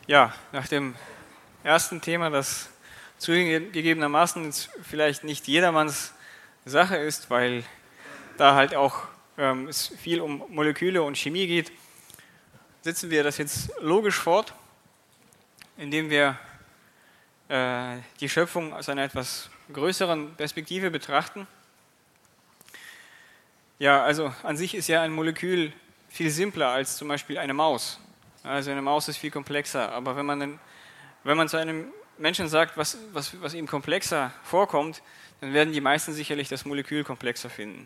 Ja, nach dem ersten Thema, das zugegebenermaßen jetzt vielleicht nicht jedermanns Sache ist, weil da halt auch es viel um Moleküle und Chemie geht, setzen wir das jetzt logisch fort, indem wir die Schöpfung aus einer etwas größeren Perspektive betrachten. Ja, also an sich ist ja ein Molekül viel simpler als zum Beispiel eine Maus. Also eine Maus ist viel komplexer, aber wenn man zu einem Menschen sagt, was ihm komplexer vorkommt, dann werden die meisten sicherlich das Molekül komplexer finden.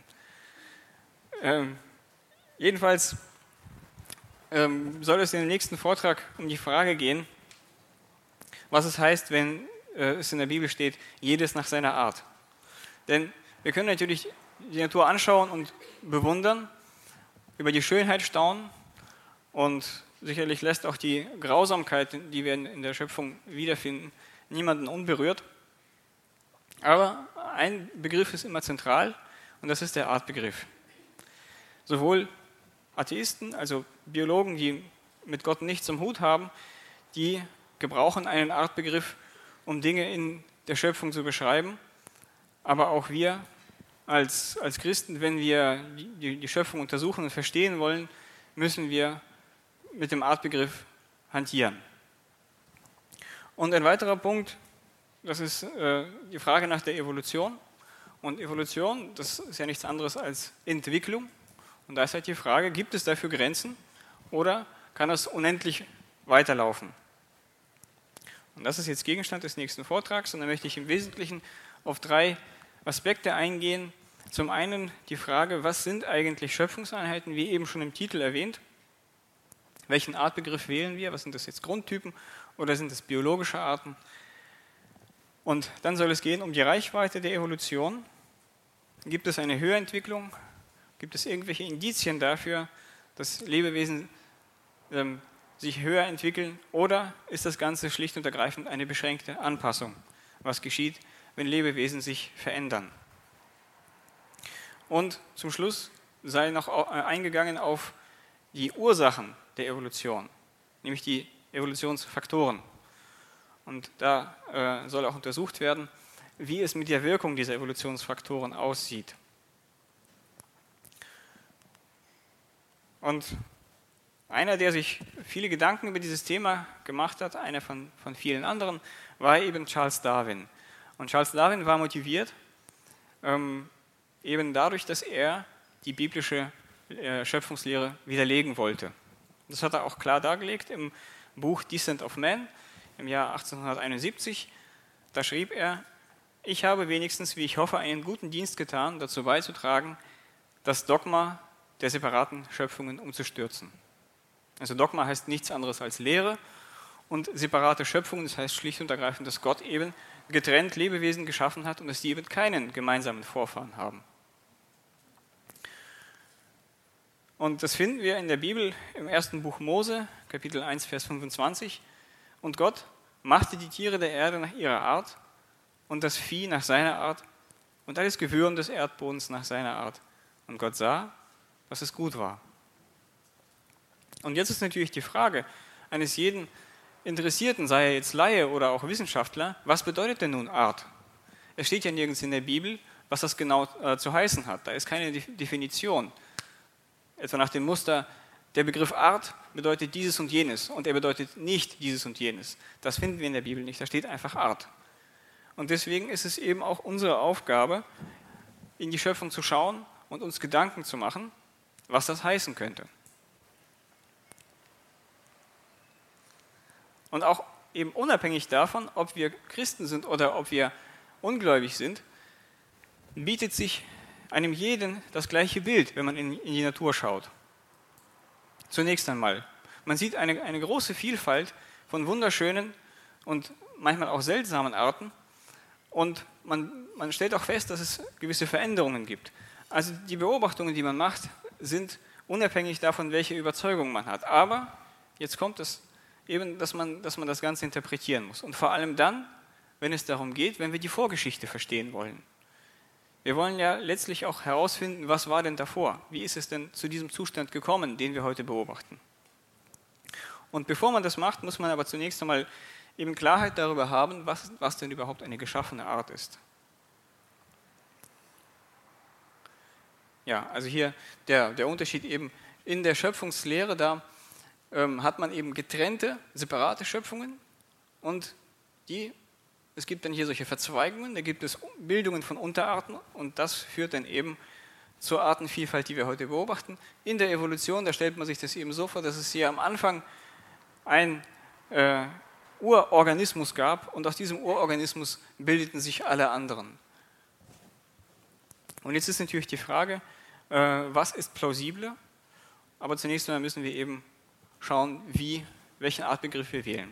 Jedenfalls soll es in dem nächsten Vortrag um die Frage gehen, was es heißt, wenn es in der Bibel steht, jedes nach seiner Art. Denn wir können natürlich die Natur anschauen und bewundern, über die Schönheit staunen und sicherlich lässt auch die Grausamkeit, die wir in der Schöpfung wiederfinden, niemanden unberührt. Aber ein Begriff ist immer zentral und das ist der Artbegriff. Sowohl Atheisten, also Biologen, die mit Gott nichts am Hut haben, die gebrauchen einen Artbegriff, um Dinge in der Schöpfung zu beschreiben. Aber auch wir als Christen, wenn wir die Schöpfung untersuchen und verstehen wollen, müssen wir mit dem Artbegriff hantieren. Und ein weiterer Punkt, das ist die Frage nach der Evolution. Und Evolution, das ist ja nichts anderes als Entwicklung. Und da ist halt die Frage, gibt es dafür Grenzen oder kann das unendlich weiterlaufen? Und das ist jetzt Gegenstand des nächsten Vortrags und da möchte ich im Wesentlichen auf 3 Aspekte eingehen. Zum einen die Frage, was sind eigentlich Schöpfungseinheiten, wie eben schon im Titel erwähnt. Welchen Artbegriff wählen wir? Was sind das jetzt, Grundtypen oder sind es biologische Arten? Und dann soll es gehen um die Reichweite der Evolution. Gibt es eine Höherentwicklung? Gibt es irgendwelche Indizien dafür, dass Lebewesen sich höher entwickeln? Oder ist das Ganze schlicht und ergreifend eine beschränkte Anpassung? Was geschieht, wenn Lebewesen sich verändern? Und zum Schluss sei noch eingegangen auf die Ursachen der Evolution, nämlich die Evolutionsfaktoren. Und da soll auch untersucht werden, wie es mit der Wirkung dieser Evolutionsfaktoren aussieht. Und einer, der sich viele Gedanken über dieses Thema gemacht hat, einer von vielen anderen, war eben Charles Darwin. Und Charles Darwin war motiviert, eben dadurch, dass er die biblische Schöpfungslehre widerlegen wollte. Das hat er auch klar dargelegt im Buch Descent of Man im Jahr 1871. Da schrieb er, ich habe wenigstens, wie ich hoffe, einen guten Dienst getan, dazu beizutragen, das Dogma der separaten Schöpfungen umzustürzen. Also Dogma heißt nichts anderes als Lehre und separate Schöpfungen, das heißt schlicht und ergreifend, dass Gott eben getrennt Lebewesen geschaffen hat und dass die eben keinen gemeinsamen Vorfahren haben. Und das finden wir in der Bibel im 1. Buch Mose, Kapitel 1, Vers 25. Und Gott machte die Tiere der Erde nach ihrer Art und das Vieh nach seiner Art und alles Gewürm des Erdbodens nach seiner Art. Und Gott sah, dass es gut war. Und jetzt ist natürlich die Frage eines jeden Interessierten, sei er jetzt Laie oder auch Wissenschaftler, was bedeutet denn nun Art? Es steht ja nirgends in der Bibel, was das genau zu heißen hat. Da ist keine Definition. Etwa nach dem Muster, der Begriff Art bedeutet dieses und jenes und er bedeutet nicht dieses und jenes. Das finden wir in der Bibel nicht, da steht einfach Art. Und deswegen ist es eben auch unsere Aufgabe, in die Schöpfung zu schauen und uns Gedanken zu machen, was das heißen könnte. Und auch eben unabhängig davon, ob wir Christen sind oder ob wir ungläubig sind, bietet sich einem jeden das gleiche Bild, wenn man in die Natur schaut. Zunächst einmal, man sieht eine große Vielfalt von wunderschönen und manchmal auch seltsamen Arten und man stellt auch fest, dass es gewisse Veränderungen gibt. Also die Beobachtungen, die man macht, sind unabhängig davon, welche Überzeugung man hat. Aber jetzt kommt es eben, dass man das Ganze interpretieren muss. Und vor allem dann, wenn es darum geht, wenn wir die Vorgeschichte verstehen wollen. Wir wollen ja letztlich auch herausfinden, was war denn davor? Wie ist es denn zu diesem Zustand gekommen, den wir heute beobachten? Und bevor man das macht, muss man aber zunächst einmal eben Klarheit darüber haben, was denn überhaupt eine geschaffene Art ist. Ja, also hier der Unterschied eben in der Schöpfungslehre, da hat man eben getrennte, separate Schöpfungen und es gibt dann hier solche Verzweigungen, da gibt es Bildungen von Unterarten und das führt dann eben zur Artenvielfalt, die wir heute beobachten. In der Evolution, da stellt man sich das eben so vor, dass es hier am Anfang ein Urorganismus gab und aus diesem Urorganismus bildeten sich alle anderen. Und jetzt ist natürlich die Frage, was ist plausibler? Aber zunächst einmal müssen wir eben schauen, welchen Artbegriff wir wählen.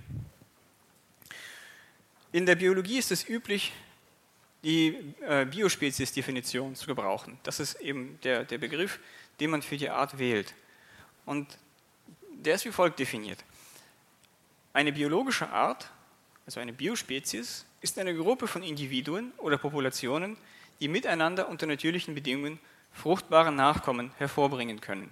In der Biologie ist es üblich, die Biospezies-Definition zu gebrauchen. Das ist eben der Begriff, den man für die Art wählt. Und der ist wie folgt definiert. Eine biologische Art, also eine Biospezies, ist eine Gruppe von Individuen oder Populationen, die miteinander unter natürlichen Bedingungen fruchtbare Nachkommen hervorbringen können.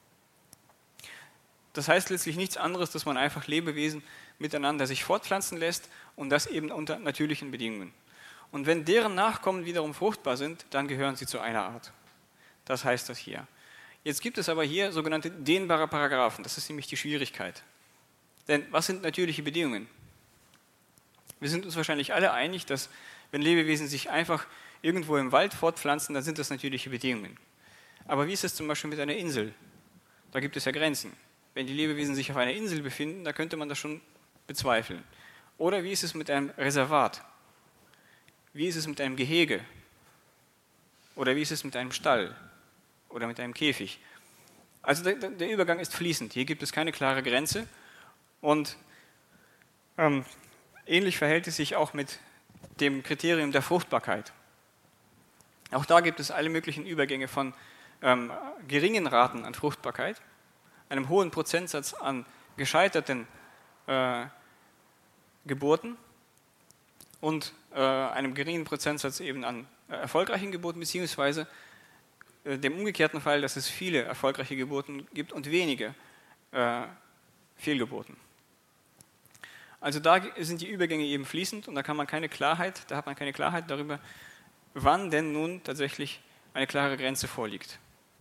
Das heißt letztlich nichts anderes, dass man einfach Lebewesen miteinander sich fortpflanzen lässt und das eben unter natürlichen Bedingungen. Und wenn deren Nachkommen wiederum fruchtbar sind, dann gehören sie zu einer Art. Das heißt das hier. Jetzt gibt es aber hier sogenannte dehnbare Paragraphen. Das ist nämlich die Schwierigkeit. Denn was sind natürliche Bedingungen? Wir sind uns wahrscheinlich alle einig, dass wenn Lebewesen sich einfach irgendwo im Wald fortpflanzen, dann sind das natürliche Bedingungen. Aber wie ist es zum Beispiel mit einer Insel? Da gibt es ja Grenzen. Wenn die Lebewesen sich auf einer Insel befinden, da könnte man das schon bezweifeln. Oder wie ist es mit einem Reservat? Wie ist es mit einem Gehege? Oder wie ist es mit einem Stall? Oder mit einem Käfig? Also der Übergang ist fließend. Hier gibt es keine klare Grenze. Und ähnlich verhält es sich auch mit dem Kriterium der Fruchtbarkeit. Auch da gibt es alle möglichen Übergänge von geringen Raten an Fruchtbarkeit, einem hohen Prozentsatz an gescheiterten Geburten und einem geringen Prozentsatz eben an erfolgreichen Geburten, beziehungsweise dem umgekehrten Fall, dass es viele erfolgreiche Geburten gibt und wenige Fehlgeburten. Also da sind die Übergänge eben fließend und da hat man keine Klarheit darüber, wann denn nun tatsächlich eine klare Grenze vorliegt.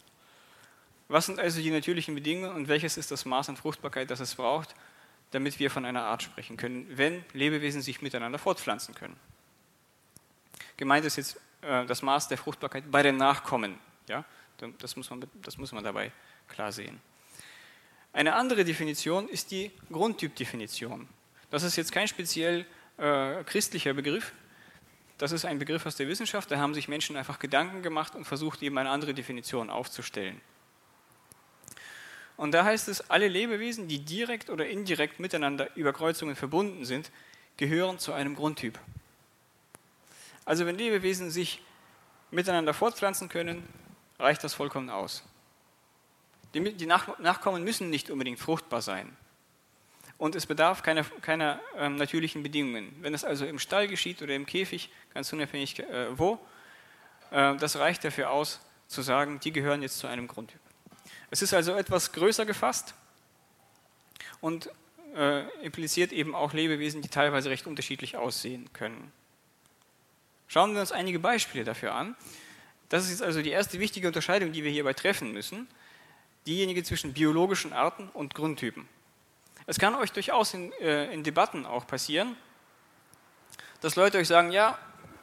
Was sind also die natürlichen Bedingungen und welches ist das Maß an Fruchtbarkeit, das es braucht, damit wir von einer Art sprechen können, wenn Lebewesen sich miteinander fortpflanzen können? Gemeint ist jetzt das Maß der Fruchtbarkeit bei den Nachkommen. Ja? Das muss man dabei klar sehen. Eine andere Definition ist die Grundtypdefinition. Das ist jetzt kein speziell christlicher Begriff. Das ist ein Begriff aus der Wissenschaft. Da haben sich Menschen einfach Gedanken gemacht und versucht, eben eine andere Definition aufzustellen. Und da heißt es, alle Lebewesen, die direkt oder indirekt miteinander über Kreuzungen verbunden sind, gehören zu einem Grundtyp. Also wenn Lebewesen sich miteinander fortpflanzen können, reicht das vollkommen aus. Die Nachkommen müssen nicht unbedingt fruchtbar sein. Und es bedarf keiner natürlichen Bedingungen. Wenn es also im Stall geschieht oder im Käfig, ganz unabhängig wo, das reicht dafür aus, zu sagen, die gehören jetzt zu einem Grundtyp. Es ist also etwas größer gefasst und impliziert eben auch Lebewesen, die teilweise recht unterschiedlich aussehen können. Schauen wir uns einige Beispiele dafür an. Das ist jetzt also die erste wichtige Unterscheidung, die wir hierbei treffen müssen, diejenige zwischen biologischen Arten und Grundtypen. Es kann euch durchaus in Debatten auch passieren, dass Leute euch sagen, ja,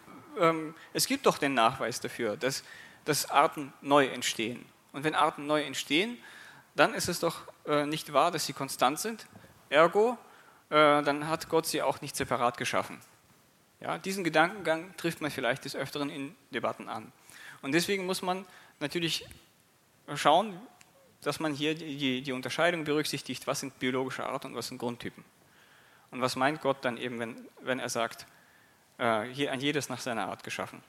es gibt doch den Nachweis dafür, dass Arten neu entstehen. Und wenn Arten neu entstehen, dann ist es doch nicht wahr, dass sie konstant sind. Ergo, dann hat Gott sie auch nicht separat geschaffen. Ja, diesen Gedankengang trifft man vielleicht des Öfteren in Debatten an. Und deswegen muss man natürlich schauen, dass man hier die Unterscheidung berücksichtigt, was sind biologische Arten und was sind Grundtypen. Und was meint Gott dann eben, wenn er sagt, ein jedes nach seiner Art geschaffen.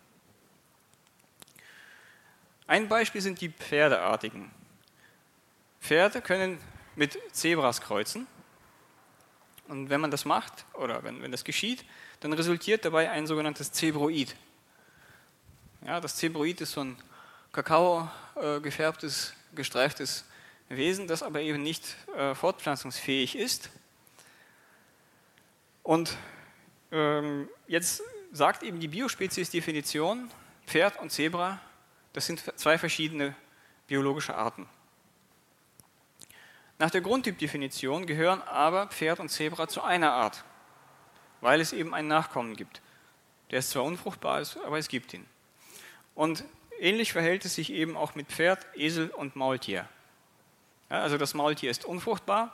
Ein Beispiel sind die Pferdeartigen. Pferde können mit Zebras kreuzen. Und wenn man das macht, oder wenn das geschieht, dann resultiert dabei ein sogenanntes Zebroid. Ja, das Zebroid ist so ein Kakao gefärbtes, gestreiftes Wesen, das aber eben nicht fortpflanzungsfähig ist. Und jetzt sagt eben die Biospezies-Definition, Pferd und Zebra, das sind zwei verschiedene biologische Arten. Nach der Grundtypdefinition gehören aber Pferd und Zebra zu einer Art, weil es eben einen Nachkommen gibt. Der ist zwar unfruchtbar, aber es gibt ihn. Und ähnlich verhält es sich eben auch mit Pferd, Esel und Maultier. Ja, also das Maultier ist unfruchtbar,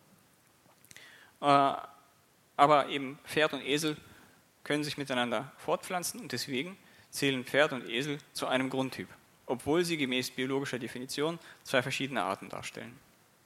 aber eben Pferd und Esel können sich miteinander fortpflanzen und deswegen zählen Pferd und Esel zu einem Grundtyp, obwohl sie gemäß biologischer Definition zwei verschiedene Arten darstellen.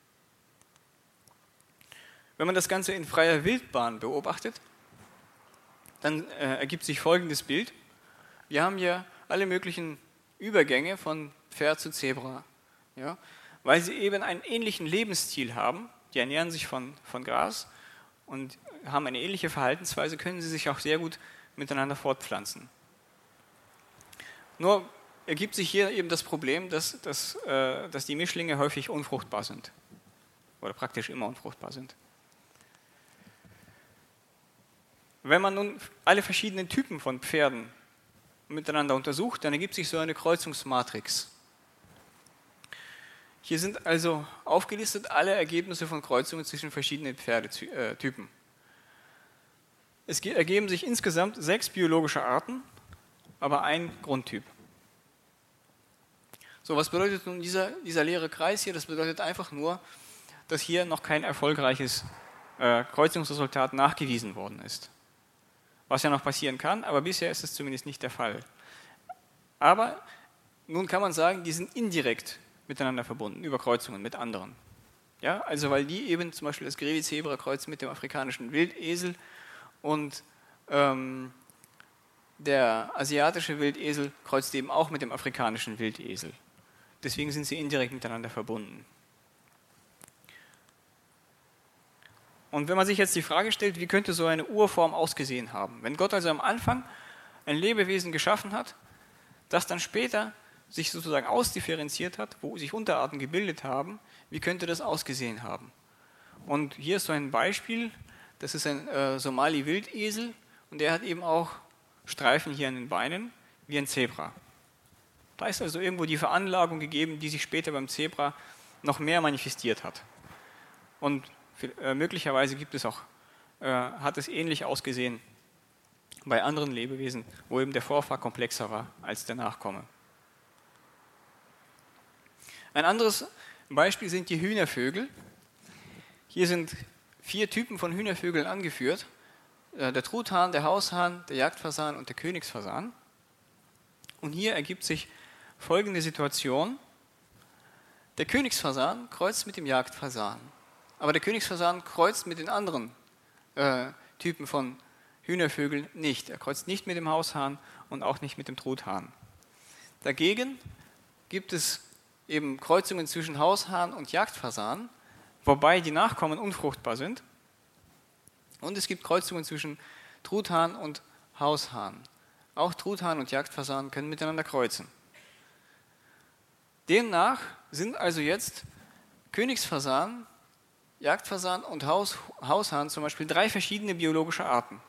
Wenn man das Ganze in freier Wildbahn beobachtet, dann ergibt sich folgendes Bild. Wir haben hier alle möglichen Übergänge von Pferd zu Zebra, ja, weil sie eben einen ähnlichen Lebensstil haben, die ernähren sich von Gras und haben eine ähnliche Verhaltensweise, können sie sich auch sehr gut miteinander fortpflanzen. Nur ergibt sich hier eben das Problem, dass die Mischlinge häufig unfruchtbar sind oder praktisch immer unfruchtbar sind. Wenn man nun alle verschiedenen Typen von Pferden miteinander untersucht, dann ergibt sich so eine Kreuzungsmatrix. Hier sind also aufgelistet alle Ergebnisse von Kreuzungen zwischen verschiedenen Pferdetypen. Es ergeben sich insgesamt 6 biologische Arten, aber ein Grundtyp. So, was bedeutet nun dieser leere Kreis hier? Das bedeutet einfach nur, dass hier noch kein erfolgreiches Kreuzungsresultat nachgewiesen worden ist. Was ja noch passieren kann, aber bisher ist es zumindest nicht der Fall. Aber nun kann man sagen, die sind indirekt miteinander verbunden, über Kreuzungen mit anderen. Ja, also weil die eben zum Beispiel das Grevi-Zebra kreuzen mit dem afrikanischen Wildesel und der asiatische Wildesel kreuzt eben auch mit dem afrikanischen Wildesel. Deswegen sind sie indirekt miteinander verbunden. Und wenn man sich jetzt die Frage stellt, wie könnte so eine Urform ausgesehen haben? Wenn Gott also am Anfang ein Lebewesen geschaffen hat, das dann später sich sozusagen ausdifferenziert hat, wo sich Unterarten gebildet haben, wie könnte das ausgesehen haben? Und hier ist so ein Beispiel, das ist ein Somali-Wildesel und der hat eben auch Streifen hier an den Beinen, wie ein Zebra. Da ist also irgendwo die Veranlagung gegeben, die sich später beim Zebra noch mehr manifestiert hat. Und möglicherweise hat es ähnlich ausgesehen bei anderen Lebewesen, wo eben der Vorfahr komplexer war als der Nachkomme. Ein anderes Beispiel sind die Hühnervögel. Hier sind 4 Typen von Hühnervögeln angeführt. Der Truthahn, der Haushahn, der Jagdfasan und der Königsfasan. Und hier ergibt sich folgende Situation. Der Königsfasan kreuzt mit dem Jagdfasan. Aber der Königsfasan kreuzt mit den anderen Typen von Hühnervögeln nicht. Er kreuzt nicht mit dem Haushahn und auch nicht mit dem Truthahn. Dagegen gibt es eben Kreuzungen zwischen Haushahn und Jagdfasan, wobei die Nachkommen unfruchtbar sind. Und es gibt Kreuzungen zwischen Truthahn und Haushahn. Auch Truthahn und Jagdfasan können miteinander kreuzen. Demnach sind also jetzt Königsfasan, Jagdfasan und Haushahn zum Beispiel 3 verschiedene biologische Arten.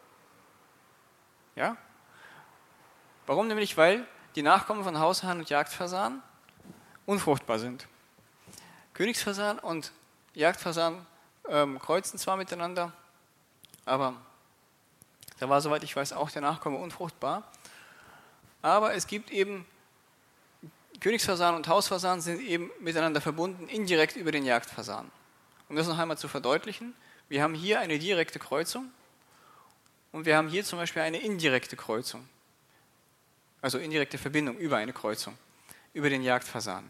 Ja? Warum nämlich? Weil die Nachkommen von Haushahn und Jagdfasan unfruchtbar sind. Königsfasan und Jagdfasan kreuzen zwar miteinander, aber da war, soweit ich weiß, auch der Nachkomme unfruchtbar. Aber es gibt eben, Königsfasan und Hausfasan sind eben miteinander verbunden, indirekt über den Jagdfasan. Um das noch einmal zu verdeutlichen, wir haben hier eine direkte Kreuzung und wir haben hier zum Beispiel eine indirekte Kreuzung. Also indirekte Verbindung über eine Kreuzung, über den Jagdfasan.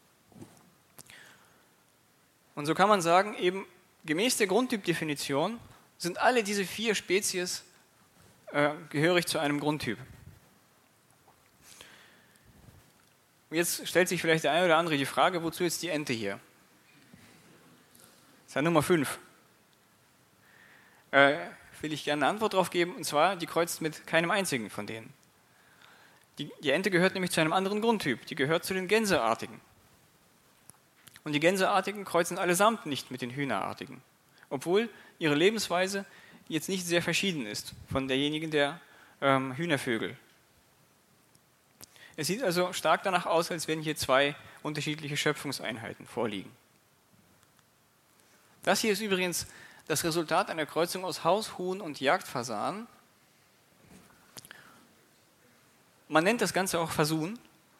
Und so kann man sagen, eben gemäß der Grundtypdefinition sind alle diese 4 Spezies gehörig zu einem Grundtyp. Und jetzt stellt sich vielleicht der eine oder andere die Frage, wozu jetzt die Ente hier? Das ist ja Nummer 5. Will ich gerne eine Antwort darauf geben, und zwar, die kreuzt mit keinem einzigen von denen. Die Ente gehört nämlich zu einem anderen Grundtyp, die gehört zu den Gänseartigen. Und die Gänseartigen kreuzen allesamt nicht mit den Hühnerartigen, obwohl ihre Lebensweise jetzt nicht sehr verschieden ist von derjenigen der Hühnervögel. Es sieht also stark danach aus, als wenn hier zwei unterschiedliche Schöpfungseinheiten vorliegen. Das hier ist übrigens das Resultat einer Kreuzung aus Haushuhn und Jagdfasan. Man nennt das Ganze auch Fasun.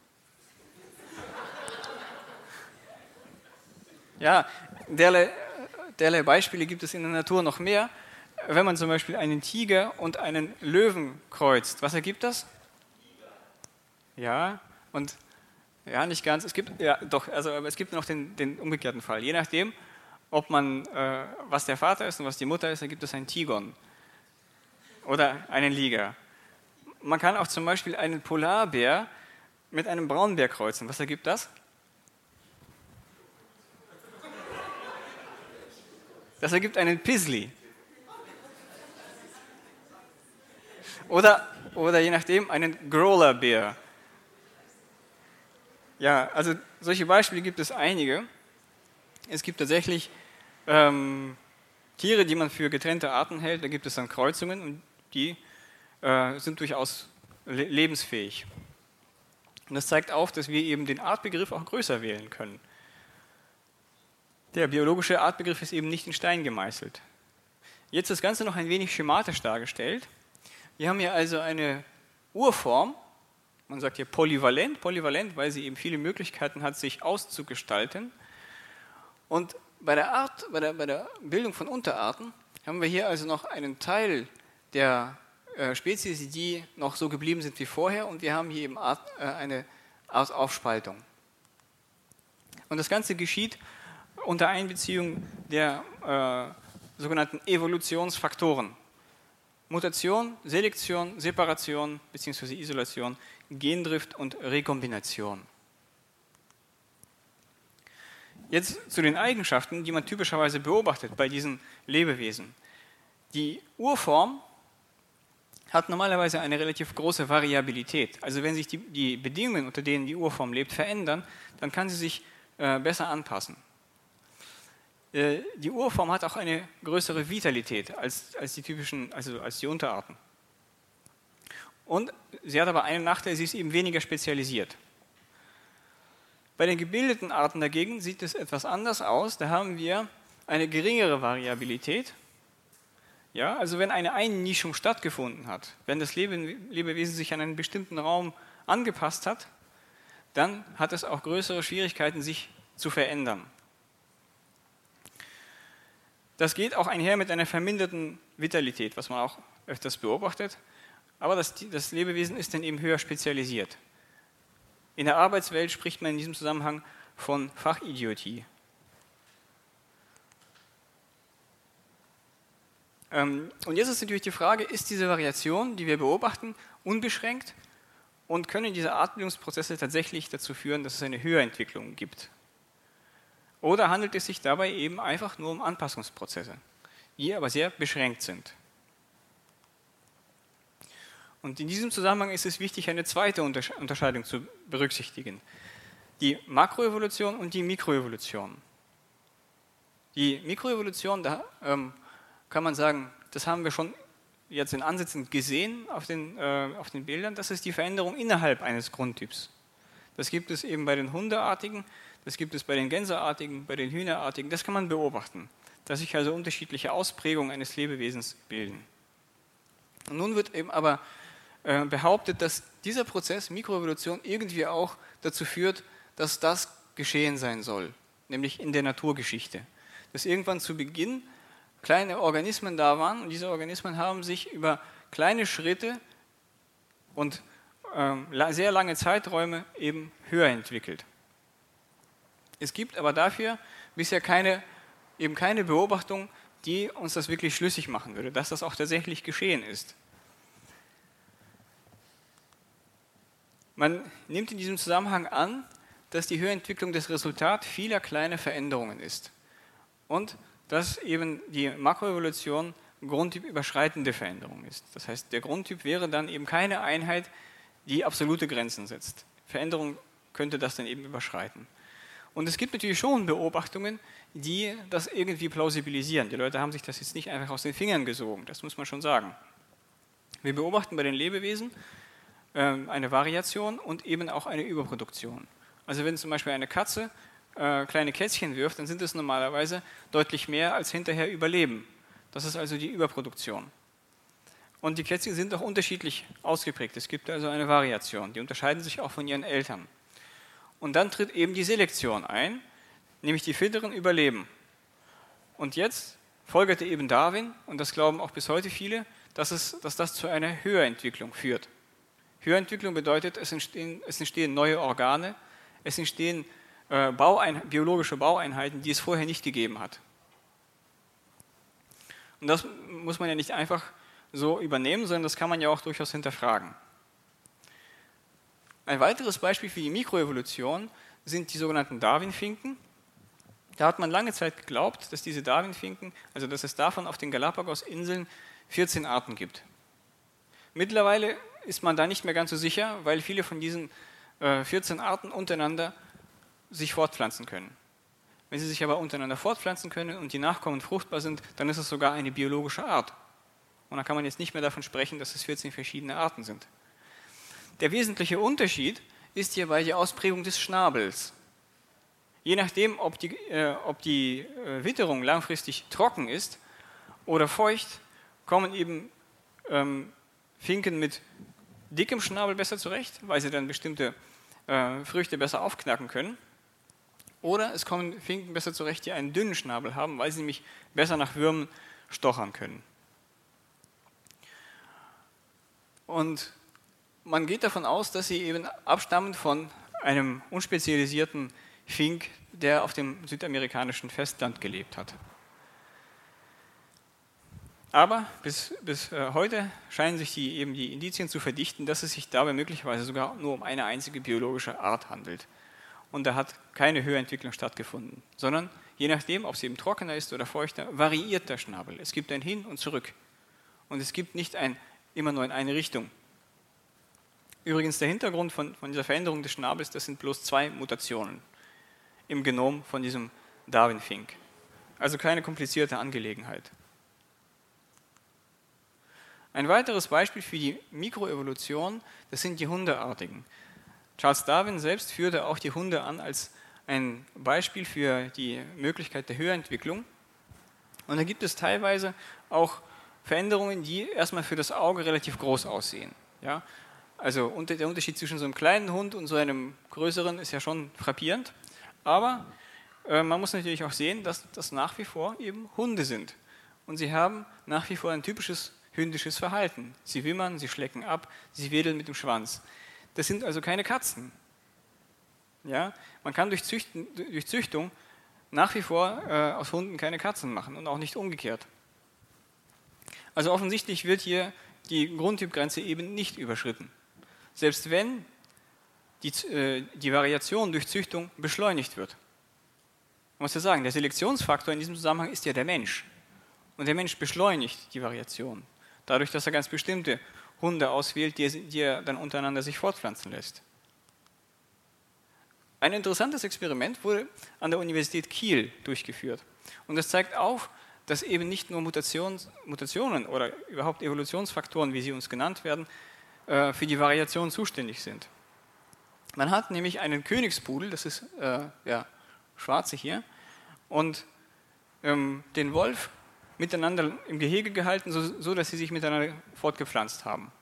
Ja, derlei Beispiele gibt es in der Natur noch mehr. Wenn man zum Beispiel einen Tiger und einen Löwen kreuzt, was ergibt das? Ja, und ja, nicht ganz. Es gibt ja doch, also aber es gibt noch den umgekehrten Fall. Je nachdem, ob man was der Vater ist und was die Mutter ist, ergibt es einen Tigon oder einen Liger. Man kann auch zum Beispiel einen Polarbär mit einem Braunbär kreuzen. Was ergibt das? Das ergibt einen Pizzly. Oder je nachdem einen Growlerbär. Ja, also solche Beispiele gibt es einige. Es gibt tatsächlich Tiere, die man für getrennte Arten hält. Da gibt es dann Kreuzungen und die sind durchaus lebensfähig. Und das zeigt auf, dass wir eben den Artbegriff auch größer wählen können. Der biologische Artbegriff ist eben nicht in Stein gemeißelt. Jetzt das Ganze noch ein wenig schematisch dargestellt. Wir haben hier also eine Urform, man sagt hier polyvalent, weil sie eben viele Möglichkeiten hat, sich auszugestalten. Und bei der Bildung von Unterarten haben wir hier also noch einen Teil der Spezies, die noch so geblieben sind wie vorher, und wir haben hier eben eine Artaufspaltung. Und das Ganze geschieht unter Einbeziehung der sogenannten Evolutionsfaktoren. Mutation, Selektion, Separation bzw. Isolation, Gendrift und Rekombination. Jetzt zu den Eigenschaften, die man typischerweise beobachtet bei diesen Lebewesen. Die Urform hat normalerweise eine relativ große Variabilität. Also wenn sich die Bedingungen, unter denen die Urform lebt, verändern, dann kann sie sich besser anpassen. Die Urform hat auch eine größere Vitalität als die typischen, also als die Unterarten. Und sie hat aber einen Nachteil, sie ist eben weniger spezialisiert. Bei den gebildeten Arten dagegen sieht es etwas anders aus. Da haben wir eine geringere Variabilität. Ja, also wenn eine Einnischung stattgefunden hat, wenn das Lebewesen sich an einen bestimmten Raum angepasst hat, dann hat es auch größere Schwierigkeiten, sich zu verändern. Das geht auch einher mit einer verminderten Vitalität, was man auch öfters beobachtet. Aber das Lebewesen ist dann eben höher spezialisiert. In der Arbeitswelt spricht man in diesem Zusammenhang von Fachidiotie. Und jetzt ist natürlich die Frage, ist diese Variation, die wir beobachten, unbeschränkt und können diese Artbildungsprozesse tatsächlich dazu führen, dass es eine Höherentwicklung gibt? Oder handelt es sich dabei eben einfach nur um Anpassungsprozesse, die aber sehr beschränkt sind? Und in diesem Zusammenhang ist es wichtig, eine zweite Unterscheidung zu berücksichtigen. Die Makroevolution und die Mikroevolution. Die Mikroevolution, da kann man sagen, das haben wir schon jetzt in Ansätzen gesehen auf den Bildern, das ist die Veränderung innerhalb eines Grundtyps. Das gibt es eben bei den Hundeartigen, das gibt es bei den Gänseartigen, bei den Hühnerartigen, das kann man beobachten, dass sich also unterschiedliche Ausprägungen eines Lebewesens bilden. Und nun wird eben aber behauptet, dass dieser Prozess Mikroevolution irgendwie auch dazu führt, dass das geschehen sein soll, nämlich in der Naturgeschichte. Dass irgendwann zu Beginn kleine Organismen da waren und diese Organismen haben sich über kleine Schritte und sehr lange Zeiträume eben höher entwickelt. Es gibt aber dafür bisher keine Beobachtung, die uns das wirklich schlüssig machen würde, dass das auch tatsächlich geschehen ist. Man nimmt in diesem Zusammenhang an, dass die Höherentwicklung das Resultat vieler kleiner Veränderungen ist und dass eben die Makroevolution grundtypüberschreitende Veränderung ist. Das heißt, der Grundtyp wäre dann eben keine Einheit, die absolute Grenzen setzt. Veränderung könnte das dann eben überschreiten. Und es gibt natürlich schon Beobachtungen, die das irgendwie plausibilisieren. Die Leute haben sich das jetzt nicht einfach aus den Fingern gesogen, das muss man schon sagen. Wir beobachten bei den Lebewesen eine Variation und eben auch eine Überproduktion. Also wenn zum Beispiel eine Katze kleine Kätzchen wirft, dann sind es normalerweise deutlich mehr, als hinterher überleben. Das ist also die Überproduktion. Und die Kätzchen sind auch unterschiedlich ausgeprägt. Es gibt also eine Variation. Die unterscheiden sich auch von ihren Eltern. Und dann tritt eben die Selektion ein, nämlich die Fitteren überleben. Und jetzt folgerte eben Darwin, und das glauben auch bis heute viele, dass das zu einer Höherentwicklung führt. Höherentwicklung bedeutet, es entstehen neue Organe, es entstehen biologische Baueinheiten, die es vorher nicht gegeben hat. Und das muss man ja nicht einfach so übernehmen, sondern das kann man ja auch durchaus hinterfragen. Ein weiteres Beispiel für die Mikroevolution sind die sogenannten Darwin-Finken. Da hat man lange Zeit geglaubt, dass diese Darwin-Finken, also dass es davon auf den Galapagos-Inseln 14 Arten gibt. Mittlerweile ist man da nicht mehr ganz so sicher, weil viele von diesen 14 Arten untereinander sich fortpflanzen können. Wenn sie sich aber untereinander fortpflanzen können und die Nachkommen fruchtbar sind, dann ist es sogar eine biologische Art. Und dann kann man jetzt nicht mehr davon sprechen, dass es 14 verschiedene Arten sind. Der wesentliche Unterschied ist hierbei die Ausprägung des Schnabels. Je nachdem, ob die Witterung langfristig trocken ist oder feucht, kommen eben Finken mit dickem Schnabel besser zurecht, weil sie dann bestimmte Früchte besser aufknacken können. Oder es kommen Finken besser zurecht, die einen dünnen Schnabel haben, weil sie nämlich besser nach Würmern stochern können. Und man geht davon aus, dass sie eben abstammen von einem unspezialisierten Fink, der auf dem südamerikanischen Festland gelebt hat. Aber bis heute scheinen sich die Indizien zu verdichten, dass es sich dabei möglicherweise sogar nur um eine einzige biologische Art handelt. Und da hat keine Höherentwicklung stattgefunden, sondern je nachdem, ob es eben trockener ist oder feuchter, variiert der Schnabel. Es gibt ein Hin und Zurück. Und es gibt nicht immer nur in eine Richtung. Übrigens, der Hintergrund von dieser Veränderung des Schnabels, das sind bloß 2 Mutationen im Genom von diesem Darwin-Fink. Also keine komplizierte Angelegenheit. Ein weiteres Beispiel für die Mikroevolution, das sind die Hundeartigen. Charles Darwin selbst führte auch die Hunde an als ein Beispiel für die Möglichkeit der Höherentwicklung. Und da gibt es teilweise auch Veränderungen, die erstmal für das Auge relativ groß aussehen. Ja? Also der Unterschied zwischen so einem kleinen Hund und so einem größeren ist ja schon frappierend. Aber man muss natürlich auch sehen, dass das nach wie vor eben Hunde sind. Und sie haben nach wie vor ein typisches hündisches Verhalten. Sie wimmern, sie schlecken ab, sie wedeln mit dem Schwanz. Das sind also keine Katzen. Ja? Man kann durch Züchtung nach wie vor aus Hunden keine Katzen machen und auch nicht umgekehrt. Also offensichtlich wird hier die Grundtypgrenze eben nicht überschritten. Selbst wenn die Variation durch Züchtung beschleunigt wird. Man muss ja sagen, der Selektionsfaktor in diesem Zusammenhang ist ja der Mensch. Und der Mensch beschleunigt die Variation. Dadurch, dass er ganz bestimmte Hunde auswählt, die er dann untereinander sich fortpflanzen lässt. Ein interessantes Experiment wurde an der Universität Kiel durchgeführt. Und das zeigt auf, dass eben nicht nur Mutationen oder überhaupt Evolutionsfaktoren, wie sie uns genannt werden, für die Variation zuständig sind. Man hat nämlich einen Königspudel, das ist Schwarze hier, und den Wolf miteinander im Gehege gehalten, so dass sie sich miteinander fortgepflanzt haben.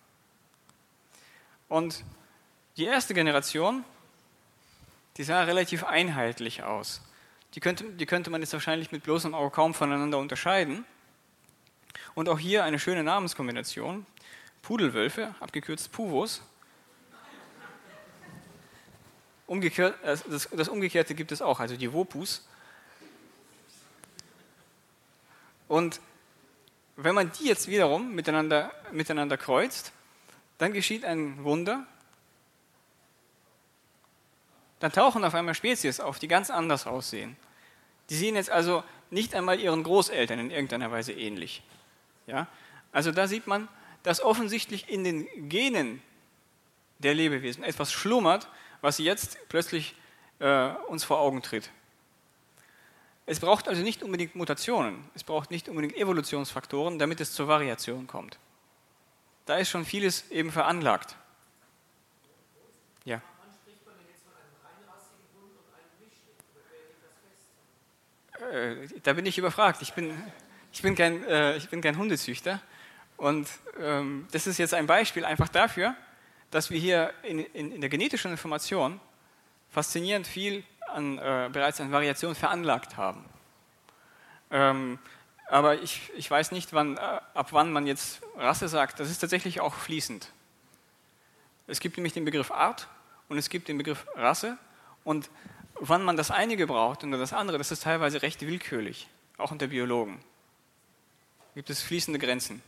Und die erste Generation, die sah relativ einheitlich aus. Die könnte man jetzt wahrscheinlich mit bloßem Auge kaum voneinander unterscheiden. Und auch hier eine schöne Namenskombination. Pudelwölfe, abgekürzt Puvos. Das Umgekehrte gibt es auch, also die Wopus. Und wenn man die jetzt wiederum miteinander kreuzt, dann geschieht ein Wunder. Dann tauchen auf einmal Spezies auf, die ganz anders aussehen. Die sehen jetzt also nicht einmal ihren Großeltern in irgendeiner Weise ähnlich. Ja? Also da sieht man, dass offensichtlich in den Genen der Lebewesen etwas schlummert, was sie jetzt plötzlich uns vor Augen tritt. Es braucht also nicht unbedingt Mutationen, es braucht nicht unbedingt Evolutionsfaktoren, damit es zur Variation kommt. Da ist schon vieles eben veranlagt. Ja. Wann spricht man denn jetzt von einem reinrassigen Hund und einem Mischling? Oder wer legt das fest? Da bin ich überfragt. Ich bin kein Hundezüchter. Und das ist jetzt ein Beispiel einfach dafür, dass wir hier in der genetischen Information faszinierend viel bereits an Variation veranlagt haben. Aber ich weiß nicht, ab wann man jetzt Rasse sagt. Das ist tatsächlich auch fließend. Es gibt nämlich den Begriff Art und es gibt den Begriff Rasse. Und wann man das eine gebraucht oder das andere, das ist teilweise recht willkürlich, auch unter Biologen. Gibt es fließende Grenzen.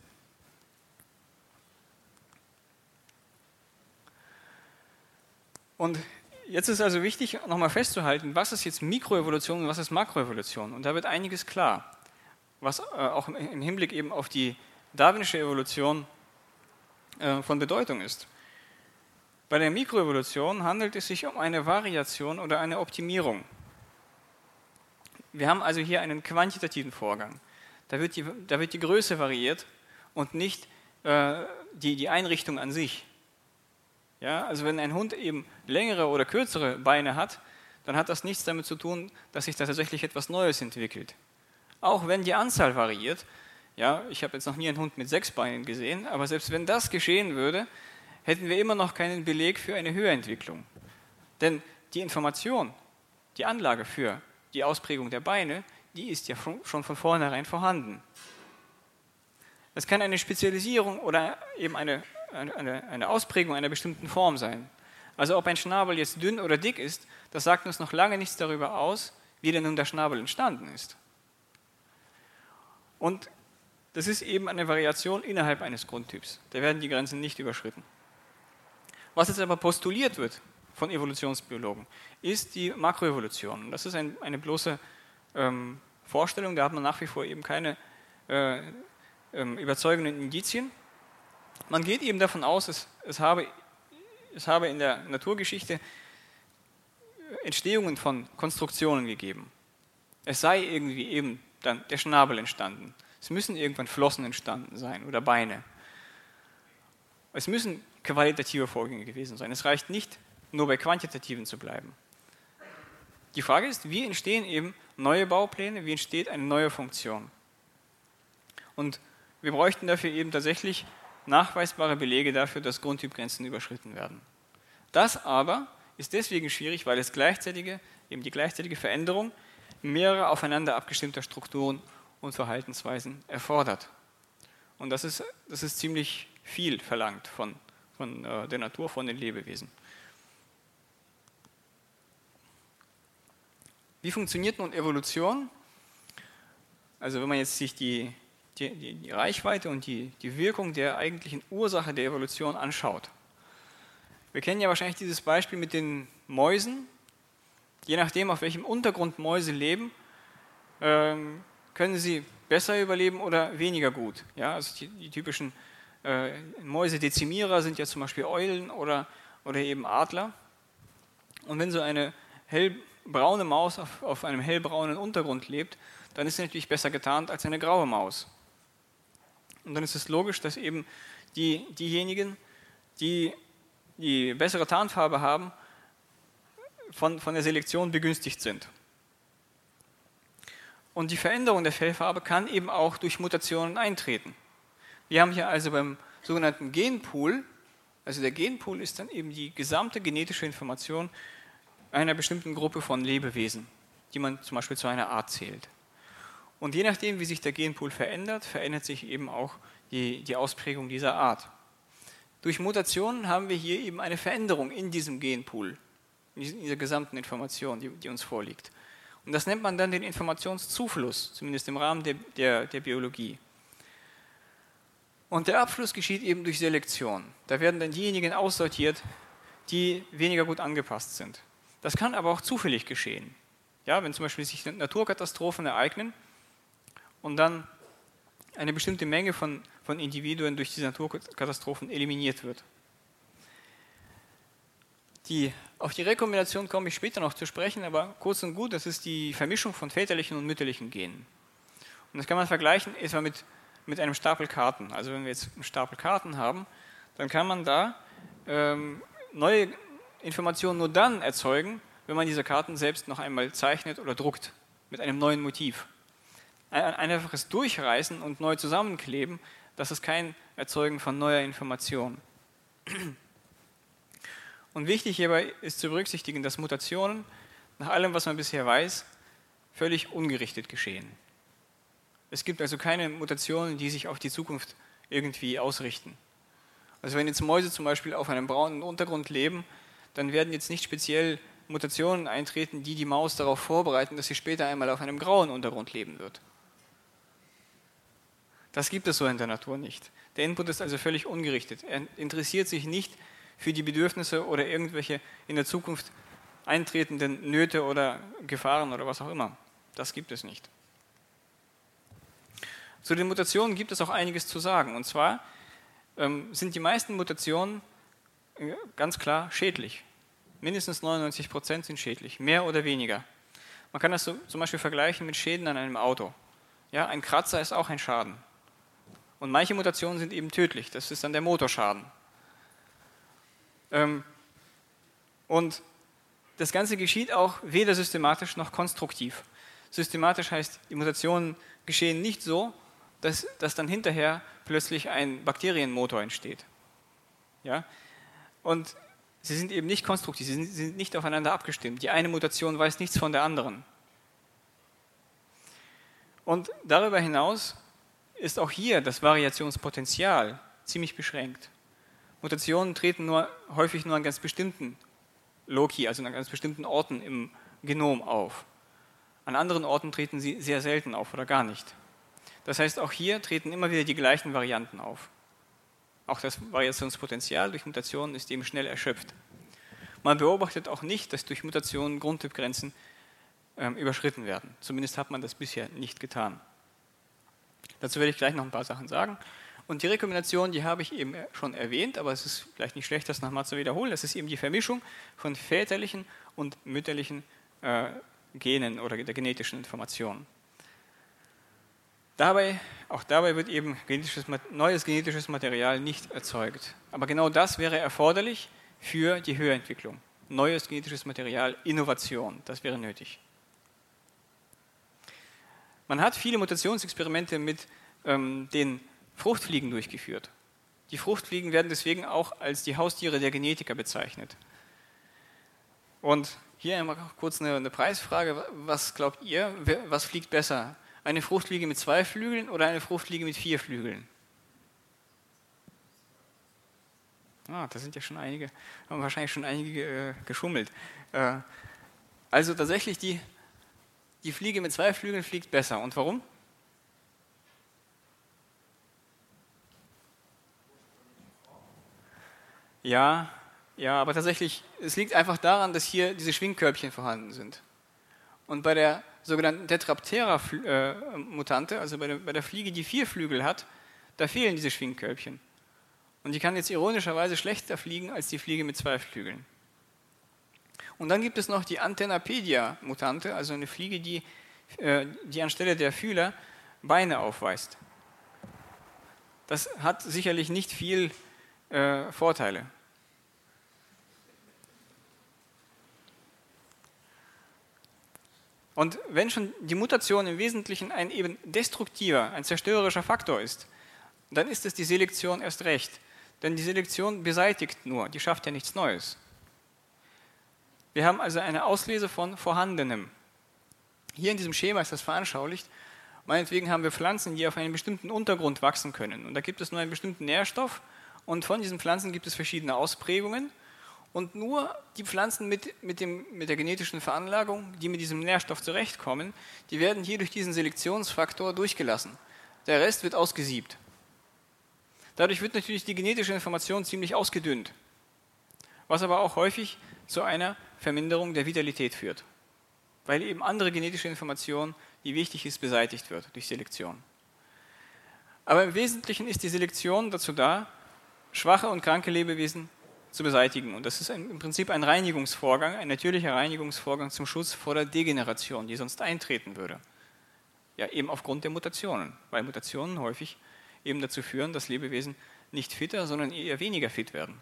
Und jetzt ist also wichtig, nochmal festzuhalten, was ist jetzt Mikroevolution und was ist Makroevolution. Und da wird einiges klar, was auch im Hinblick eben auf die darwinische Evolution von Bedeutung ist. Bei der Mikroevolution handelt es sich um eine Variation oder eine Optimierung. Wir haben also hier einen quantitativen Vorgang. Da wird die Größe variiert und nicht die Einrichtung an sich. Ja, also wenn ein Hund eben längere oder kürzere Beine hat, dann hat das nichts damit zu tun, dass sich da tatsächlich etwas Neues entwickelt. Auch wenn die Anzahl variiert, ja, ich habe jetzt noch nie einen Hund mit 6 Beinen gesehen, aber selbst wenn das geschehen würde, hätten wir immer noch keinen Beleg für eine Höherentwicklung. Denn die Information, die Anlage für die Ausprägung der Beine, die ist ja schon von vornherein vorhanden. Es kann eine Spezialisierung oder eben eine Ausprägung einer bestimmten Form sein. Also ob ein Schnabel jetzt dünn oder dick ist, das sagt uns noch lange nichts darüber aus, wie denn nun der Schnabel entstanden ist. Und das ist eben eine Variation innerhalb eines Grundtyps. Da werden die Grenzen nicht überschritten. Was jetzt aber postuliert wird von Evolutionsbiologen, ist die Makroevolution. Das ist eine bloße Vorstellung, da hat man nach wie vor eben keine überzeugenden Indizien. Man geht eben davon aus, es habe in der Naturgeschichte Entstehungen von Konstruktionen gegeben. Es sei irgendwie eben dann der Schnabel entstanden. Es müssen irgendwann Flossen entstanden sein oder Beine. Es müssen qualitative Vorgänge gewesen sein. Es reicht nicht, nur bei quantitativen zu bleiben. Die Frage ist, wie entstehen eben neue Baupläne, wie entsteht eine neue Funktion? Und wir bräuchten dafür eben tatsächlich nachweisbare Belege dafür, dass Grundtypgrenzen überschritten werden. Das aber ist deswegen schwierig, weil es die gleichzeitige Veränderung mehrerer aufeinander abgestimmter Strukturen und Verhaltensweisen erfordert. Und das ist ziemlich viel verlangt von der Natur, von den Lebewesen. Wie funktioniert nun Evolution? Also wenn man jetzt sich die Reichweite und die Wirkung der eigentlichen Ursache der Evolution anschaut. Wir kennen ja wahrscheinlich dieses Beispiel mit den Mäusen. Je nachdem, auf welchem Untergrund Mäuse leben, können sie besser überleben oder weniger gut. Ja, also die typischen Mäusedezimierer sind ja zum Beispiel Eulen oder eben Adler. Und wenn so eine hellbraune Maus auf einem hellbraunen Untergrund lebt, dann ist sie natürlich besser getarnt als eine graue Maus. Und dann ist es logisch, dass eben diejenigen, die die bessere Tarnfarbe haben, von der Selektion begünstigt sind. Und die Veränderung der Fellfarbe kann eben auch durch Mutationen eintreten. Wir haben hier also beim sogenannten Genpool, also der Genpool ist dann eben die gesamte genetische Information einer bestimmten Gruppe von Lebewesen, die man zum Beispiel zu einer Art zählt. Und je nachdem, wie sich der Genpool verändert, verändert sich eben auch die Ausprägung dieser Art. Durch Mutationen haben wir hier eben eine Veränderung in diesem Genpool, in dieser gesamten Information, die uns vorliegt. Und das nennt man dann den Informationszufluss, zumindest im Rahmen der Biologie. Und der Abfluss geschieht eben durch Selektion. Da werden dann diejenigen aussortiert, die weniger gut angepasst sind. Das kann aber auch zufällig geschehen. Ja, wenn zum Beispiel sich Naturkatastrophen ereignen und dann eine bestimmte Menge von Individuen durch diese Naturkatastrophen eliminiert wird. Die Auf die Rekombination komme ich später noch zu sprechen, aber kurz und gut, das ist die Vermischung von väterlichen und mütterlichen Genen. Und das kann man vergleichen etwa mit einem Stapel Karten. Also wenn wir jetzt einen Stapel Karten haben, dann kann man da neue Informationen nur dann erzeugen, wenn man diese Karten selbst noch einmal zeichnet oder druckt mit einem neuen Motiv. Ein einfaches Durchreißen und neu zusammenkleben, das ist kein Erzeugen von neuer Information. Und wichtig hierbei ist zu berücksichtigen, dass Mutationen, nach allem, was man bisher weiß, völlig ungerichtet geschehen. Es gibt also keine Mutationen, die sich auf die Zukunft irgendwie ausrichten. Also wenn jetzt Mäuse zum Beispiel auf einem braunen Untergrund leben, dann werden jetzt nicht speziell Mutationen eintreten, die die Maus darauf vorbereiten, dass sie später einmal auf einem grauen Untergrund leben wird. Das gibt es so in der Natur nicht. Der Input ist also völlig ungerichtet. Er interessiert sich nicht für die Bedürfnisse oder irgendwelche in der Zukunft eintretenden Nöte oder Gefahren oder was auch immer. Das gibt es nicht. Zu den Mutationen gibt es auch einiges zu sagen. Und zwar sind die meisten Mutationen ganz klar schädlich. Mindestens 99% sind schädlich, mehr oder weniger. Man kann das so zum Beispiel vergleichen mit Schäden an einem Auto. Ja, ein Kratzer ist auch ein Schaden. Und manche Mutationen sind eben tödlich, das ist dann der Motorschaden. Und das Ganze geschieht auch weder systematisch noch konstruktiv. Systematisch heißt, die Mutationen geschehen nicht so, dass dann hinterher plötzlich ein Bakterienmotor entsteht. Ja? Und sie sind eben nicht konstruktiv, sie sind nicht aufeinander abgestimmt. Die eine Mutation weiß nichts von der anderen. Und darüber hinaus ist auch hier das Variationspotenzial ziemlich beschränkt. Mutationen treten häufig nur an ganz bestimmten Loci, also an ganz bestimmten Orten im Genom auf. An anderen Orten treten sie sehr selten auf oder gar nicht. Das heißt, auch hier treten immer wieder die gleichen Varianten auf. Auch das Variationspotenzial durch Mutationen ist eben schnell erschöpft. Man beobachtet auch nicht, dass durch Mutationen Grundtypgrenzen überschritten werden. Zumindest hat man das bisher nicht getan. Dazu werde ich gleich noch ein paar Sachen sagen. Und die Rekombination, die habe ich eben schon erwähnt, aber es ist vielleicht nicht schlecht, das nochmal zu wiederholen. Das ist eben die Vermischung von väterlichen und mütterlichen Genen oder der genetischen Information. Auch dabei wird eben neues genetisches Material nicht erzeugt. Aber genau das wäre erforderlich für die Höherentwicklung. Neues genetisches Material, Innovation, das wäre nötig. Man hat viele Mutationsexperimente mit den Fruchtfliegen durchgeführt. Die Fruchtfliegen werden deswegen auch als die Haustiere der Genetiker bezeichnet. Und hier einmal kurz eine Preisfrage. Was glaubt ihr, was fliegt besser? Eine Fruchtfliege mit 2 Flügeln oder eine Fruchtfliege mit 4 Flügeln? Da sind ja schon einige, haben wahrscheinlich schon einige geschummelt. Also tatsächlich, die Fliege mit 2 Flügeln fliegt besser. Und warum? Ja, aber tatsächlich, es liegt einfach daran, dass hier diese Schwingkörbchen vorhanden sind. Und bei der sogenannten Tetraptera-Mutante, also bei der Fliege, die 4 Flügel hat, da fehlen diese Schwingkörbchen. Und die kann jetzt ironischerweise schlechter fliegen als die Fliege mit 2 Flügeln. Und dann gibt es noch die Antennapedia-Mutante, also eine Fliege, die anstelle der Fühler Beine aufweist. Das hat sicherlich nicht viel Vorteile. Und wenn schon die Mutation im Wesentlichen ein eben destruktiver, ein zerstörerischer Faktor ist, dann ist es die Selektion erst recht. Denn die Selektion beseitigt nur, die schafft ja nichts Neues. Wir haben also eine Auslese von Vorhandenem. Hier in diesem Schema ist das veranschaulicht. Meinetwegen haben wir Pflanzen, die auf einem bestimmten Untergrund wachsen können. Und da gibt es nur einen bestimmten Nährstoff. Und von diesen Pflanzen gibt es verschiedene Ausprägungen. Und nur die Pflanzen mit der genetischen Veranlagung, die mit diesem Nährstoff zurechtkommen, die werden hier durch diesen Selektionsfaktor durchgelassen. Der Rest wird ausgesiebt. Dadurch wird natürlich die genetische Information ziemlich ausgedünnt, was aber auch häufig zu einer Verminderung der Vitalität führt, weil eben andere genetische Information, die wichtig ist, beseitigt wird durch Selektion. Aber im Wesentlichen ist die Selektion dazu da, schwache und kranke Lebewesen zu beseitigen. Und das ist im Prinzip ein Reinigungsvorgang, ein natürlicher Reinigungsvorgang zum Schutz vor der Degeneration, die sonst eintreten würde. Ja, eben aufgrund der Mutationen, weil Mutationen häufig eben dazu führen, dass Lebewesen nicht fitter, sondern eher weniger fit werden.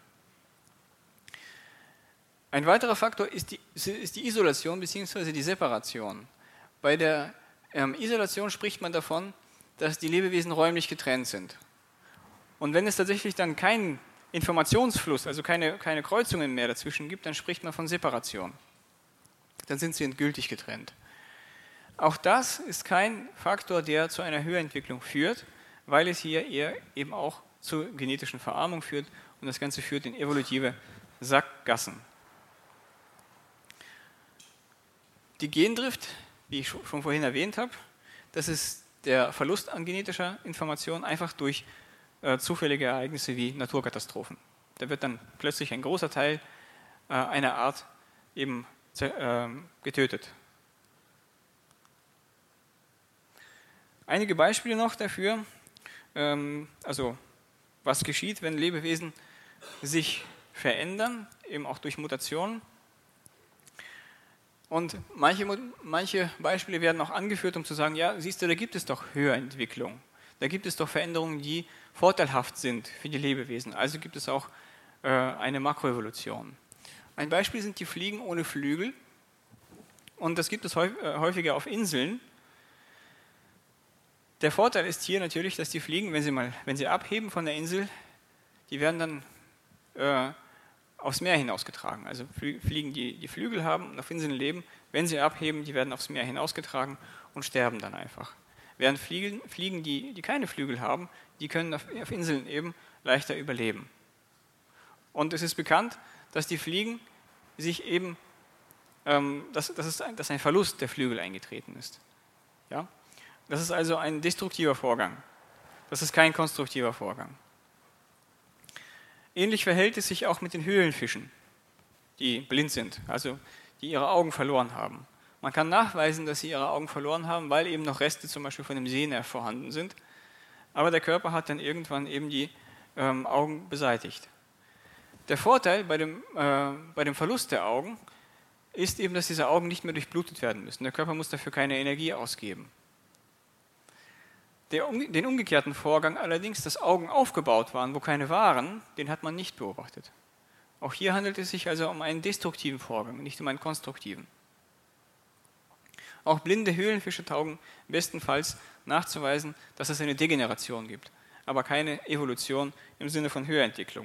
Ein weiterer Faktor ist die Isolation bzw. die Separation. Bei der Isolation spricht man davon, dass die Lebewesen räumlich getrennt sind. Und wenn es tatsächlich dann keinen Informationsfluss, also keine Kreuzungen mehr dazwischen gibt, dann spricht man von Separation. Dann sind sie endgültig getrennt. Auch das ist kein Faktor, der zu einer Höherentwicklung führt, weil es hier eher eben auch zur genetischen Verarmung führt und das Ganze führt in evolutive Sackgassen. Die Gendrift, wie ich schon vorhin erwähnt habe, das ist der Verlust an genetischer Information einfach durch zufällige Ereignisse wie Naturkatastrophen. Da wird dann plötzlich ein großer Teil einer Art eben getötet. Einige Beispiele noch dafür, also was geschieht, wenn Lebewesen sich verändern, eben auch durch Mutationen. Und manche Beispiele werden auch angeführt, um zu sagen, ja, siehst du, da gibt es doch Höherentwicklung. Da gibt es doch Veränderungen, die vorteilhaft sind für die Lebewesen. Also gibt es auch eine Makroevolution. Ein Beispiel sind die Fliegen ohne Flügel. Und das gibt es häufiger auf Inseln. Der Vorteil ist hier natürlich, dass die Fliegen, wenn sie abheben von der Insel, die werden dann aufs Meer hinausgetragen. Also Fliegen, die Flügel haben und auf Inseln leben, wenn sie abheben, die werden aufs Meer hinausgetragen und sterben dann einfach. Während Fliegen, die keine Flügel haben, die können auf Inseln eben leichter überleben. Und es ist bekannt, dass die Fliegen sich eben, dass ein Verlust der Flügel eingetreten ist. Ja? Das ist also ein destruktiver Vorgang. Das ist kein konstruktiver Vorgang. Ähnlich verhält es sich auch mit den Höhlenfischen, die blind sind, also die ihre Augen verloren haben. Man kann nachweisen, dass sie ihre Augen verloren haben, weil eben noch Reste zum Beispiel von dem Sehnerv vorhanden sind. Aber der Körper hat dann irgendwann eben die Augen beseitigt. Der Vorteil bei dem Verlust der Augen ist eben, dass diese Augen nicht mehr durchblutet werden müssen. Der Körper muss dafür keine Energie ausgeben. Den umgekehrten Vorgang allerdings, dass Augen aufgebaut waren, wo keine waren, den hat man nicht beobachtet. Auch hier handelt es sich also um einen destruktiven Vorgang, nicht um einen konstruktiven. Auch blinde Höhlenfische taugen bestenfalls nachzuweisen, dass es eine Degeneration gibt, aber keine Evolution im Sinne von Höherentwicklung.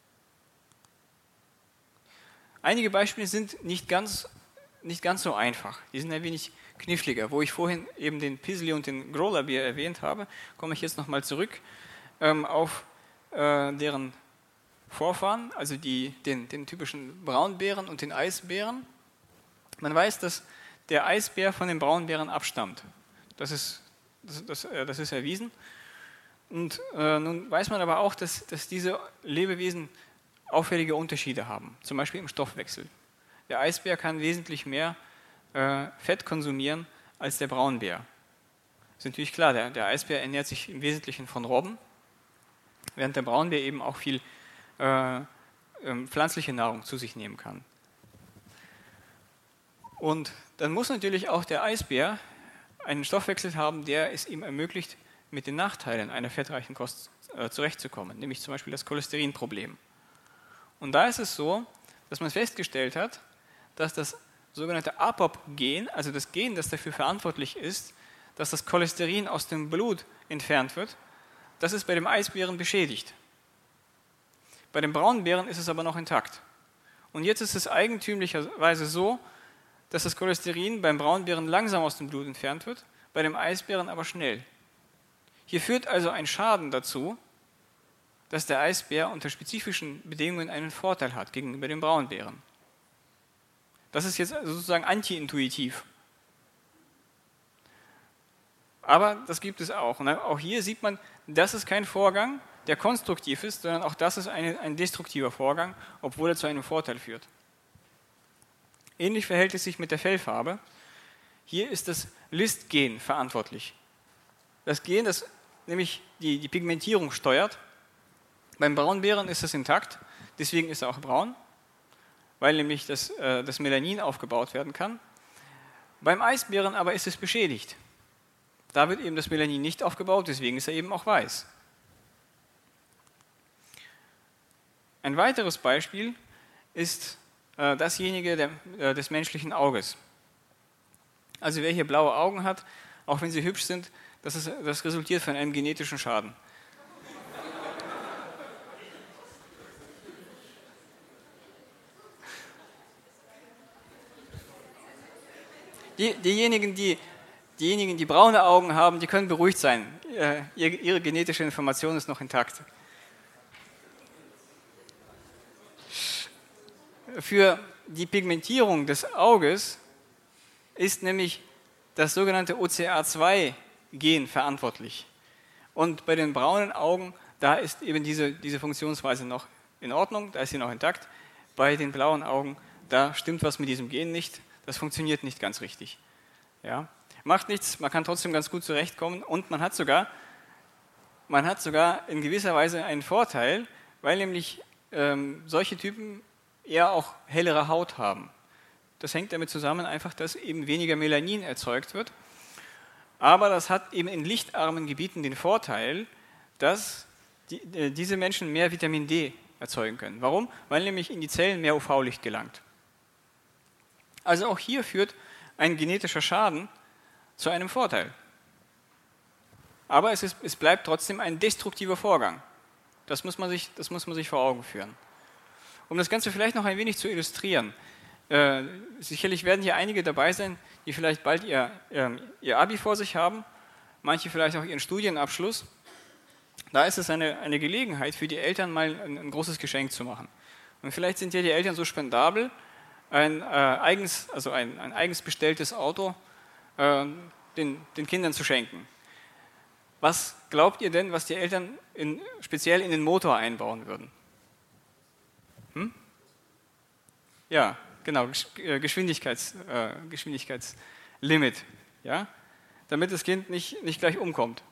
Einige Beispiele sind nicht ganz so einfach, die sind ein wenig kniffliger. Wo ich vorhin eben den Pizzly und den Growler-Bär erwähnt habe, komme ich jetzt nochmal zurück auf deren Vorfahren, also den typischen Braunbären und den Eisbären. Man weiß, dass der Eisbär von den Braunbären abstammt. Das ist erwiesen. Und nun weiß man aber auch, dass diese Lebewesen auffällige Unterschiede haben, zum Beispiel im Stoffwechsel. Der Eisbär kann wesentlich mehr Fett konsumieren als der Braunbär. Das ist natürlich klar, der Eisbär ernährt sich im Wesentlichen von Robben, während der Braunbär eben auch viel pflanzliche Nahrung zu sich nehmen kann. Und dann muss natürlich auch der Eisbär einen Stoffwechsel haben, der es ihm ermöglicht, mit den Nachteilen einer fettreichen Kost zurechtzukommen, nämlich zum Beispiel das Cholesterinproblem. Und da ist es so, dass man festgestellt hat, dass das sogenannte APOP-Gen, also das Gen, das dafür verantwortlich ist, dass das Cholesterin aus dem Blut entfernt wird, das ist bei dem Eisbären beschädigt. Bei dem Braunbären ist es aber noch intakt. Und jetzt ist es eigentümlicherweise so, dass das Cholesterin beim Braunbären langsam aus dem Blut entfernt wird, bei dem Eisbären aber schnell. Hier führt also ein Schaden dazu, dass der Eisbär unter spezifischen Bedingungen einen Vorteil hat gegenüber dem Braunbären. Das ist jetzt sozusagen anti-intuitiv. Aber das gibt es auch. Und auch hier sieht man, das ist kein Vorgang, der konstruktiv ist, sondern auch das ist ein destruktiver Vorgang, obwohl er zu einem Vorteil führt. Ähnlich verhält es sich mit der Fellfarbe. Hier ist das List-Gen verantwortlich. Das Gen, das nämlich die Pigmentierung steuert. Beim Braunbären ist es intakt, Deswegen ist er auch braun, weil nämlich das Melanin aufgebaut werden kann. Beim Eisbären aber ist es beschädigt. Da wird eben das Melanin nicht aufgebaut, deswegen ist er eben auch weiß. Ein weiteres Beispiel ist dasjenige des menschlichen Auges. Also wer hier blaue Augen hat, auch wenn sie hübsch sind, das resultiert von einem genetischen Schaden. Diejenigen, die braune Augen haben, die können beruhigt sein. Ihre genetische Information ist noch intakt. Für die Pigmentierung des Auges ist nämlich das sogenannte OCA2-Gen verantwortlich. Und bei den braunen Augen, da ist eben diese Funktionsweise noch in Ordnung, da ist sie noch intakt. Bei den blauen Augen, da stimmt was mit diesem Gen nicht, das funktioniert nicht ganz richtig. Ja? Macht nichts, man kann trotzdem ganz gut zurechtkommen und man hat sogar in gewisser Weise einen Vorteil, weil nämlich solche Typen eher auch hellere Haut haben. Das hängt damit zusammen einfach, dass eben weniger Melanin erzeugt wird. Aber das hat eben in lichtarmen Gebieten den Vorteil, dass diese Menschen mehr Vitamin D erzeugen können. Warum? Weil nämlich in die Zellen mehr UV-Licht gelangt. Also auch hier führt ein genetischer Schaden zu einem Vorteil. Aber es bleibt trotzdem ein destruktiver Vorgang. Das muss man sich vor Augen führen. Um das Ganze vielleicht noch ein wenig zu illustrieren, sicherlich werden hier einige dabei sein, die vielleicht bald ihr Abi vor sich haben, manche vielleicht auch ihren Studienabschluss. Da ist es eine Gelegenheit für die Eltern, mal ein großes Geschenk zu machen. Und vielleicht sind ja die Eltern so spendabel, ein eigens bestelltes Auto den Kindern zu schenken. Was glaubt ihr denn, was die Eltern speziell in den Motor einbauen würden? Ja, genau, Geschwindigkeitslimit, ja? Damit das Kind nicht gleich umkommt.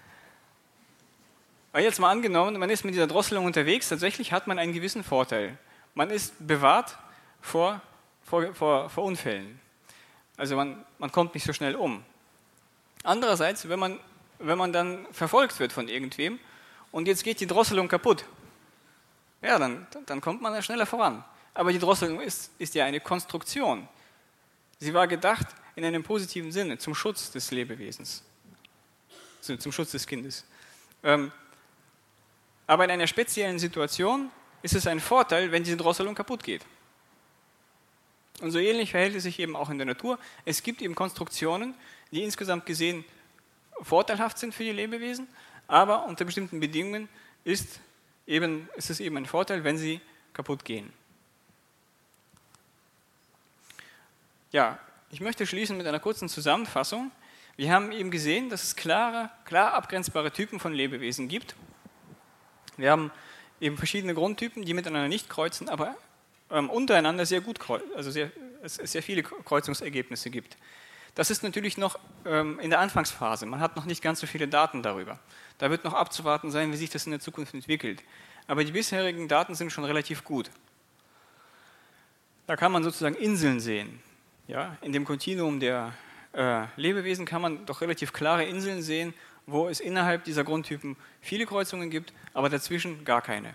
Aber jetzt mal angenommen, man ist mit dieser Drosselung unterwegs, tatsächlich hat man einen gewissen Vorteil. Man ist bewahrt vor Unfällen. Also man kommt nicht so schnell um. Andererseits, wenn man dann verfolgt wird von irgendwem und jetzt geht die Drosselung kaputt, ja, dann kommt man ja schneller voran. Aber die Drosselung ist ja eine Konstruktion. Sie war gedacht in einem positiven Sinne, zum Schutz des Lebewesens, zum Schutz des Kindes. Aber in einer speziellen Situation ist es ein Vorteil, wenn diese Drosselung kaputt geht. Und so ähnlich verhält es sich eben auch in der Natur. Es gibt eben Konstruktionen, die insgesamt gesehen vorteilhaft sind für die Lebewesen, aber unter bestimmten Bedingungen ist es eben ein Vorteil, wenn sie kaputt gehen. Ja, ich möchte schließen mit einer kurzen Zusammenfassung. Wir haben eben gesehen, dass es klar abgrenzbare Typen von Lebewesen gibt. Wir haben eben verschiedene Grundtypen, die miteinander nicht kreuzen, aber untereinander sehr gut kreuzen, also es sehr viele Kreuzungsergebnisse gibt. Das ist natürlich noch in der Anfangsphase. Man hat noch nicht ganz so viele Daten darüber. Da wird noch abzuwarten sein, wie sich das in der Zukunft entwickelt. Aber die bisherigen Daten sind schon relativ gut. Da kann man sozusagen Inseln sehen. Ja, in dem Kontinuum der Lebewesen kann man doch relativ klare Inseln sehen, wo es innerhalb dieser Grundtypen viele Kreuzungen gibt, aber dazwischen gar keine.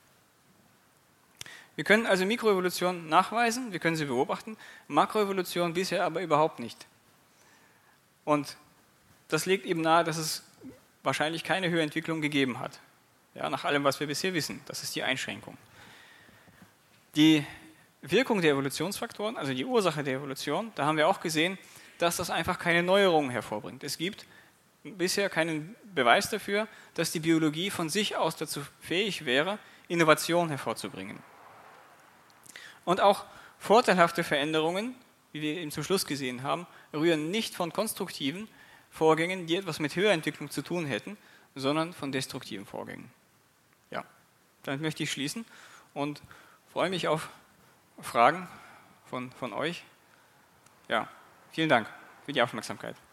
Wir können also Mikroevolution nachweisen, wir können sie beobachten, Makroevolution bisher aber überhaupt nicht. Und das legt eben nahe, dass es wahrscheinlich keine Höherentwicklung gegeben hat. Ja, nach allem, was wir bisher wissen. Das ist die Einschränkung. Die Wirkung der Evolutionsfaktoren, also die Ursache der Evolution, da haben wir auch gesehen, dass das einfach keine Neuerungen hervorbringt. Es gibt bisher keinen Beweis dafür, dass die Biologie von sich aus dazu fähig wäre, Innovation hervorzubringen. Und auch vorteilhafte Veränderungen, wie wir eben zum Schluss gesehen haben, rühren nicht von konstruktiven Vorgängen, die etwas mit Höherentwicklung zu tun hätten, sondern von destruktiven Vorgängen. Ja, damit möchte ich schließen und freue mich auf Fragen von euch. Ja, vielen Dank für die Aufmerksamkeit.